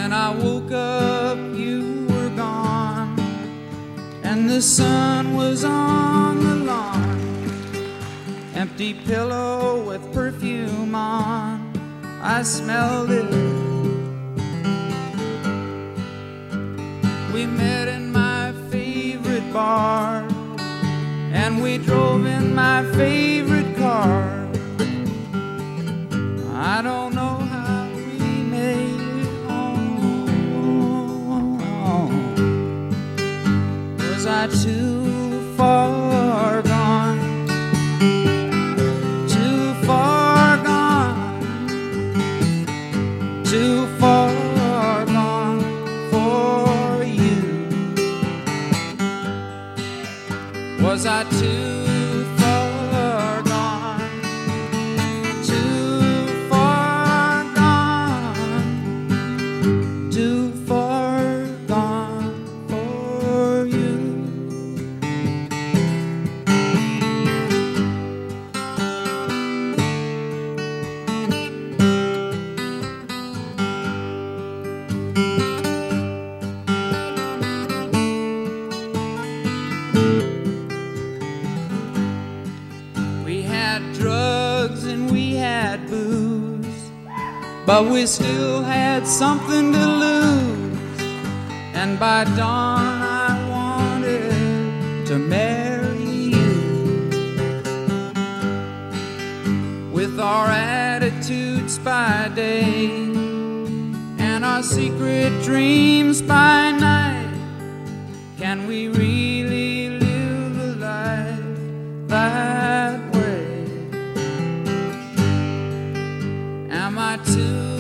When I woke up, you were gone, and the sun was on the lawn. Empty pillow with perfume on, I smelled it. We met in my favorite bar, and we drove in my favorite car. I don't know how we made it home. Was I too far gone? Too far gone? Too far gone for you? Was I too far gone? Too far gone? Too far gone for you? We had drugs and we had booze, but we still had something to lose. And by dawn I wanted to marry you. With our attitudes by day and our secret dreams by night, can we really live a life that way? Am I too